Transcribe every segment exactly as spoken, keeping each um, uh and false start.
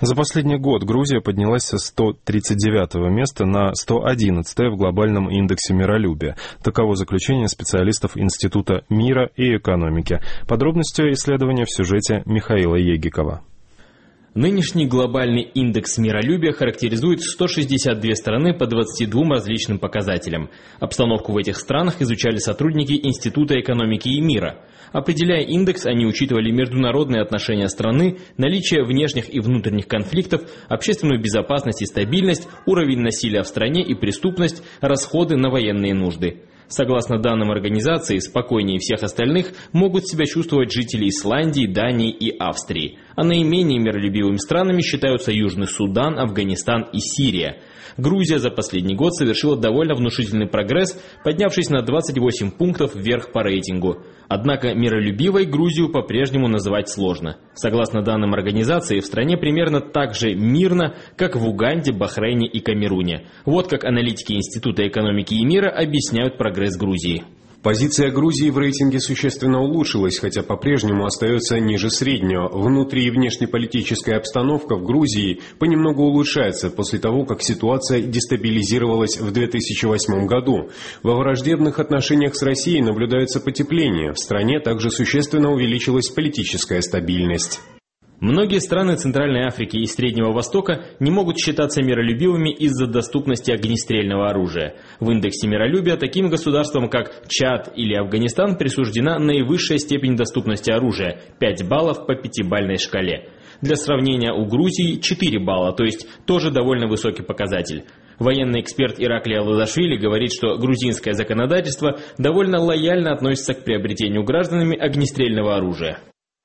За последний год Грузия поднялась со сто тридцать девятого места на сто одиннадцатое в глобальном индексе миролюбия. Таково заключение специалистов Института мира и экономики. Подробности исследования в сюжете Михаила Егикова. Нынешний глобальный индекс миролюбия характеризует сто шестьдесят две страны по двадцати двум различным показателям. Обстановку в этих странах изучали сотрудники Института экономики и мира. Определяя индекс, они учитывали международные отношения страны, наличие внешних и внутренних конфликтов, общественную безопасность и стабильность, уровень насилия в стране и преступность, расходы на военные нужды. Согласно данным организации, спокойнее всех остальных могут себя чувствовать жители Исландии, Дании и Австрии. А наименее миролюбивыми странами считаются Южный Судан, Афганистан и Сирия. Грузия за последний год совершила довольно внушительный прогресс, поднявшись на двадцать восемь пунктов вверх по рейтингу. Однако миролюбивой Грузию по-прежнему называть сложно. Согласно данным организации, в стране примерно так же мирно, как в Уганде, Бахрейне и Камеруне. Вот как аналитики Института экономики и мира объясняют прогресс Грузии. Позиция Грузии в рейтинге существенно улучшилась, хотя по-прежнему остается ниже среднего. Внутри- и внешнеполитическая обстановка в Грузии понемногу улучшается после того, как ситуация дестабилизировалась в две тысячи восьмом году. Во враждебных отношениях с Россией наблюдается потепление. В стране также существенно увеличилась политическая стабильность. Многие страны Центральной Африки и Среднего Востока не могут считаться миролюбивыми из-за доступности огнестрельного оружия. В индексе миролюбия таким государствам, как Чад или Афганистан, присуждена наивысшая степень доступности оружия – пять баллов по пятибалльной шкале. Для сравнения, у Грузии четыре балла, то есть тоже довольно высокий показатель. Военный эксперт Ираклий Алладашвили говорит, что грузинское законодательство довольно лояльно относится к приобретению гражданами огнестрельного оружия.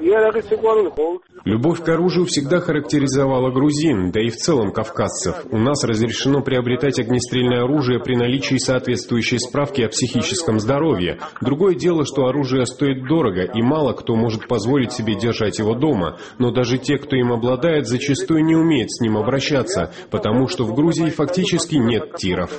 Любовь к оружию всегда характеризовала грузин, да и в целом кавказцев. У нас разрешено приобретать огнестрельное оружие при наличии соответствующей справки о психическом здоровье. Другое дело, что оружие стоит дорого, и мало кто может позволить себе держать его дома. Но даже те, кто им обладает, зачастую не умеет с ним обращаться, потому что в Грузии фактически нет тиров.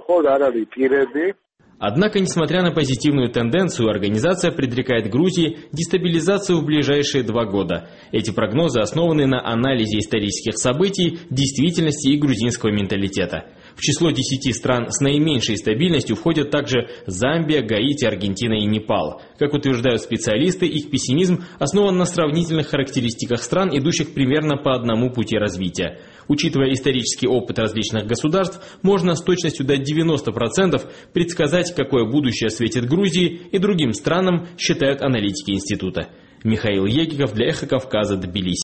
Однако, несмотря на позитивную тенденцию, организация предрекает Грузии дестабилизацию в ближайшие два года. Эти прогнозы основаны на анализе исторических событий, действительности и грузинского менталитета. В число десяти стран с наименьшей стабильностью входят также Замбия, Гаити, Аргентина и Непал. Как утверждают специалисты, их пессимизм основан на сравнительных характеристиках стран, идущих примерно по одному пути развития. Учитывая исторический опыт различных государств, можно с точностью до девяноста процентов предсказать, какое будущее светит Грузии и другим странам, считают аналитики института. Михаил Егиков для Эхо Кавказа, Тбилиси.